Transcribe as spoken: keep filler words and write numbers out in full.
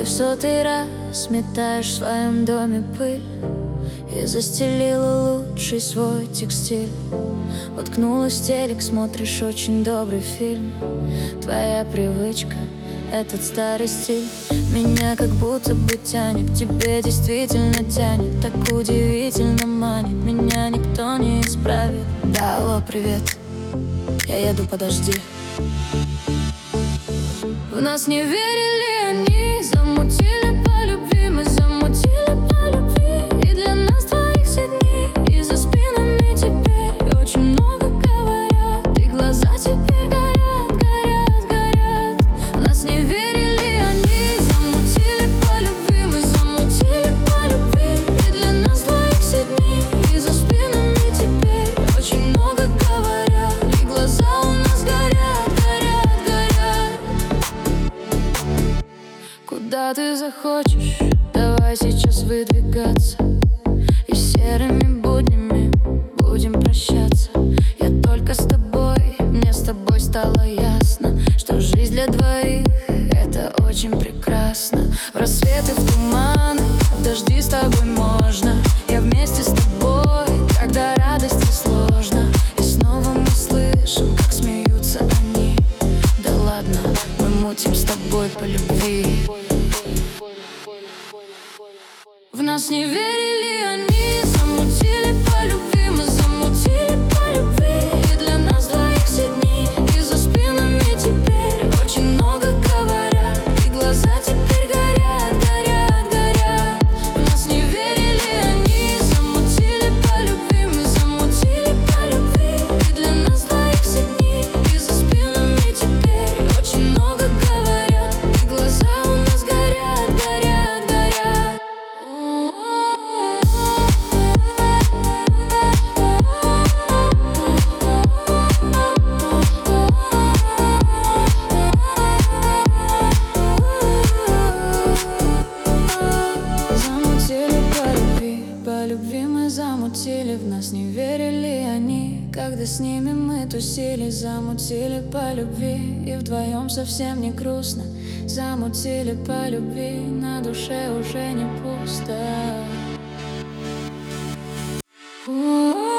Ты в сотый раз сметаешь в своем доме пыль и застелила лучший свой текстиль. Уткнулась в телек, смотришь очень добрый фильм. Твоя привычка — этот старый стиль. Меня как будто бы тянет, к тебе действительно тянет. Так удивительно манит, меня никто не исправит. Да, алло, привет, я еду, подожди. В нас не верили они, замутили по любви. Мы замутили по любви, и для нас двоих все дни. И за спинами теперь очень много говорят, и глаза теперь горят, горят, горят. В нас не верили они, замутили по любви. Мы замутили по любви, и для нас двоих все дни. И за спинами теперь очень много говорят, и глаза у нас горят, горят, горят. Куда ты захочешь, давай сейчас выдвигаться, и серыми буднями будем прощаться. Я только с тобой, мне с тобой стало ясно, что жизнь для двоих — это очень прекрасно. В рассветы, в туманы, в дожди с тобой можно. Я вместе с тобой, когда радости сложно. И снова мы слышим, как смеются они. Да ладно, мы мутим с тобой по любви. В нас не верили они, замутили по любви. Мы замутили по любви, и для нас двоих все дни. И за спинами теперь очень много говорят, и глаза теперь горят, горят, горят. В нас не верили они, замутили по любви. Мы замутили по любви, и для нас двоих все дни. И за спинами теперь очень много говорят, и глаза у нас горят, горят, горят. Замутили по любви, по любви мы замутили. В нас не верили они, когда с ними мы тусили. Замутили по любви, и вдвоем совсем не грустно. Замутили по любви, на душе уже не пусто.